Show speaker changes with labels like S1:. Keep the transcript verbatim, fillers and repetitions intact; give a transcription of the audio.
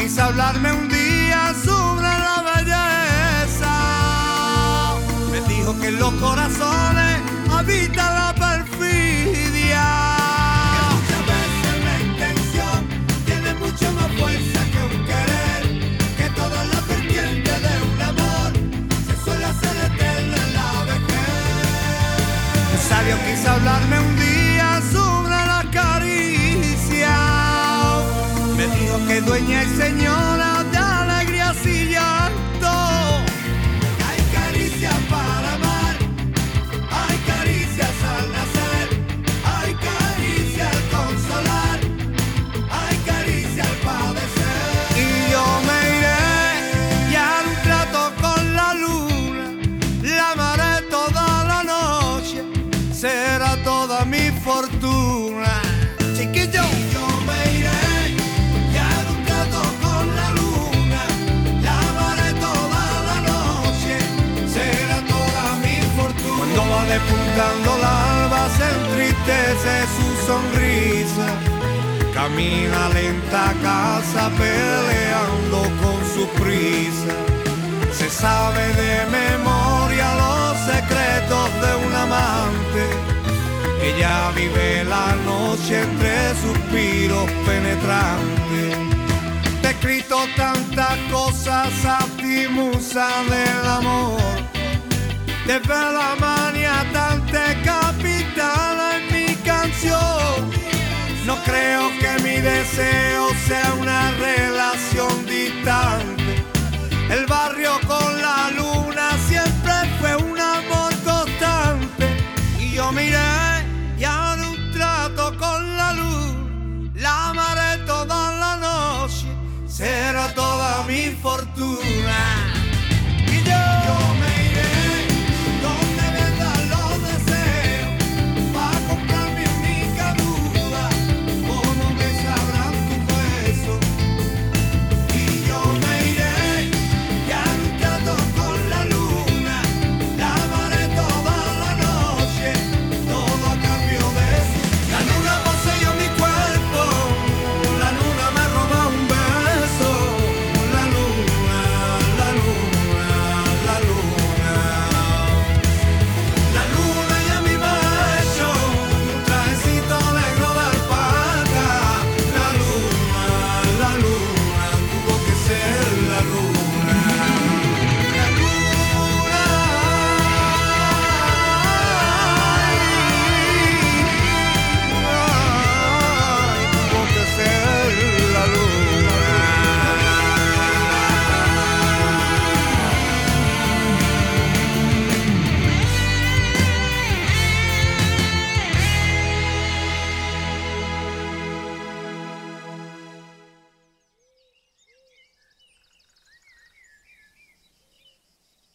S1: quiso hablarme un día sobre la belleza. Me dijo que en los corazones habita la perfidia.
S2: Que muchas veces la intención tiene mucho más fuerza que un querer. Que toda la vertiente de un amor se suele hacer eterna en la vejez.
S1: Un sabio quiso hablarme un día sobre la caricia. Me dijo que dueña y señora de alegrías y llanto.
S2: Hay caricias para amar, hay caricias al nacer, hay caricias al consolar, hay caricias al padecer.
S1: Y yo me iré y haré un trato con la luna, la amaré toda la noche, será toda mi fortuna. Chiquillo.
S2: Yo me iré y haré un trato con la luna, la amaré toda la noche, será toda mi fortuna.
S1: Cuando va despuntando el alba se entristece su sonrisa. Camina lenta a casa peleando con su prisa. Se sabe de memoria los secretos de un amante. Ella vive la noche entre suspiros penetrantes. Te he escrito tantas cosas a ti, musa del amor. Desde la maniatante capitana en mi canción. No creo que mi deseo sea una relación distante. El barrio con la luna siempre fue un amor constante. Y yo miré y haré un trato con la luz, la amaré toda la noche, será toda mi fortuna.